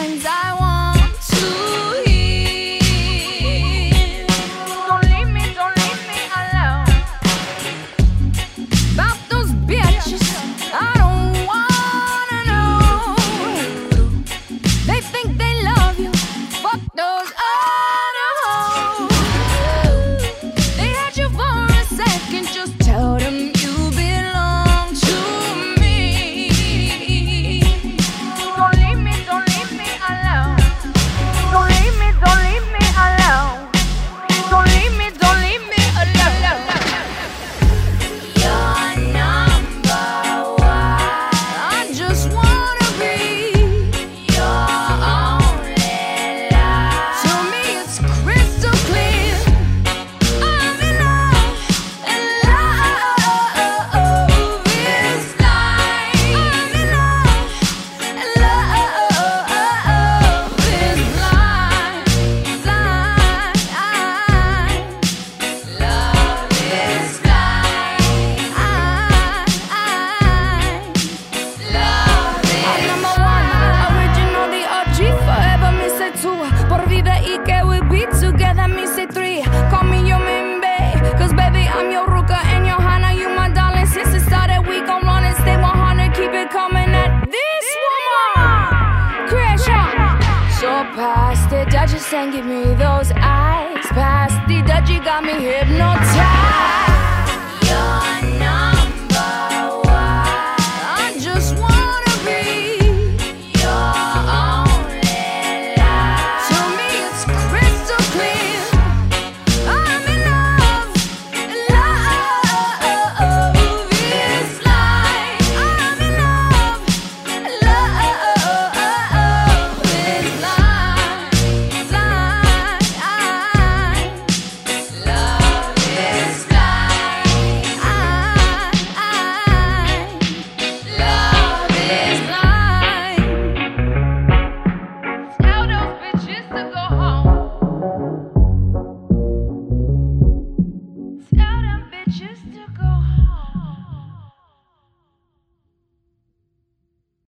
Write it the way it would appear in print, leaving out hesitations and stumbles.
things I want to hear. Don't leave me alone. About those bitches, I don't wanna know. They think they love you, fuck those other hoes. They had you for a second, just tell them you belong to me. Don't leave me alone. Don't leave me alone. Don't leave me alone. You're number one. I just wanna be your only love. To me it's crystal clear. I'm in love, and love is blind. I'm in love, and love is blind. Love is blind. Love is I'm number one, original, the OG, forever me say two. Por vida y que we be together, me say three. Call me your main babe, cause baby I'm your Ruka and your Hana, you my darling. Since it started, we gon' run and stay 100, keep it coming at this woman. Creation. So past the Dutchess and give me those eyes. Past the Dutch, you got me hypnotized. You're not